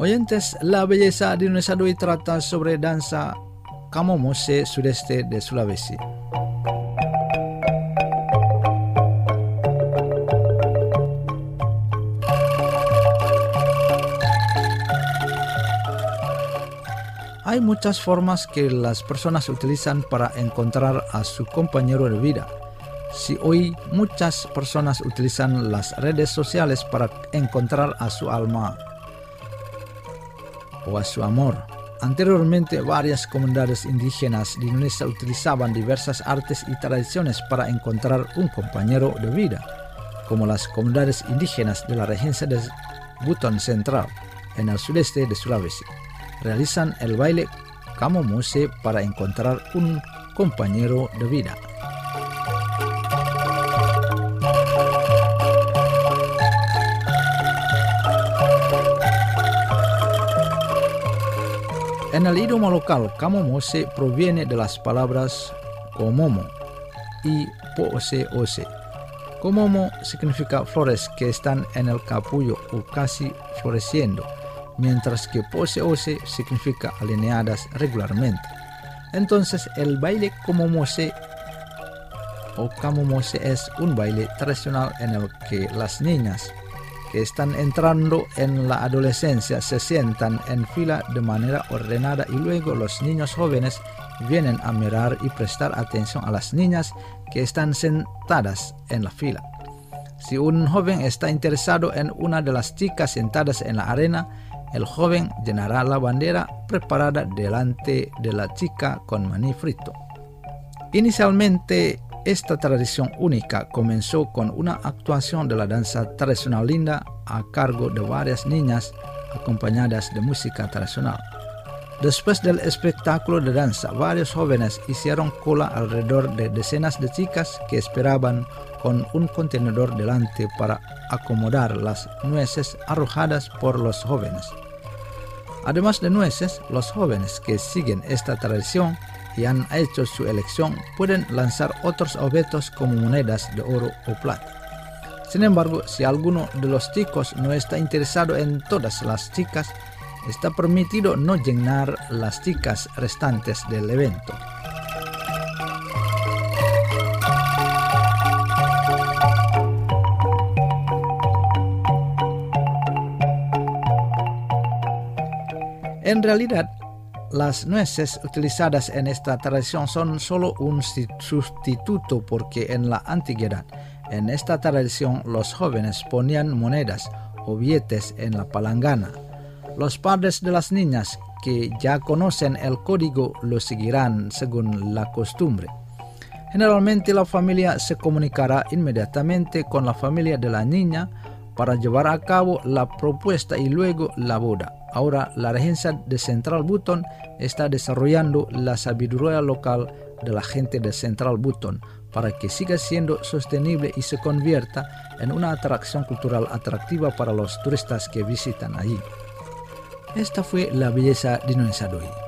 Oyentes, la belleza de Indonesia de hoy trata sobre danza Kamomose sudeste de Sulawesi. Hay muchas formas que las personas utilizan para encontrar a su compañero de vida. Si hoy muchas personas utilizan las redes sociales para encontrar a su alma o a su amor. Anteriormente, varias comunidades indígenas de Indonesia utilizaban diversas artes y tradiciones para encontrar un compañero de vida, como las comunidades indígenas de la región de Buton Central, en el sudeste de Sulawesi. Realizan el baile Kamomose para encontrar un compañero de vida. En el idioma local, Kamomose proviene de las palabras komomo y poose-ose. Komomo significa flores que están en el capullo o casi floreciendo, mientras que poose-ose significa alineadas regularmente. Entonces, el baile Kamomose o Kamomose es un baile tradicional en el que las niñas que están entrando en la adolescencia se sientan en fila de manera ordenada y luego los niños jóvenes vienen a mirar y prestar atención a las niñas que están sentadas en la fila. Si un joven está interesado en una de las chicas sentadas en la arena, el joven llenará la bandera preparada delante de la chica con maní frito. Inicialmente, esta tradición única comenzó con una actuación de la danza tradicional linda a cargo de varias niñas acompañadas de música tradicional. Después del espectáculo de danza, varios jóvenes hicieron cola alrededor de decenas de chicas que esperaban con un contenedor delante para acomodar las nueces arrojadas por los jóvenes. Además de nueces, los jóvenes que siguen esta tradición y han hecho su elección pueden lanzar otros objetos como monedas de oro o plata. Sin embargo, si alguno de los chicos no está interesado en todas las chicas, está permitido no llenar las chicas restantes del evento. En realidad, las nueces utilizadas en esta tradición son solo un sustituto porque en la antigüedad, en esta tradición los jóvenes ponían monedas o billetes en la palangana. Los padres de las niñas que ya conocen el código lo seguirán según la costumbre. Generalmente la familia se comunicará inmediatamente con la familia de la niña para llevar a cabo la propuesta y luego la boda. Ahora, la regencia de Central Buton está desarrollando la sabiduría local de la gente de Central Buton para que siga siendo sostenible y se convierta en una atracción cultural atractiva para los turistas que visitan allí. Esta fue la belleza de Indonesia de hoy.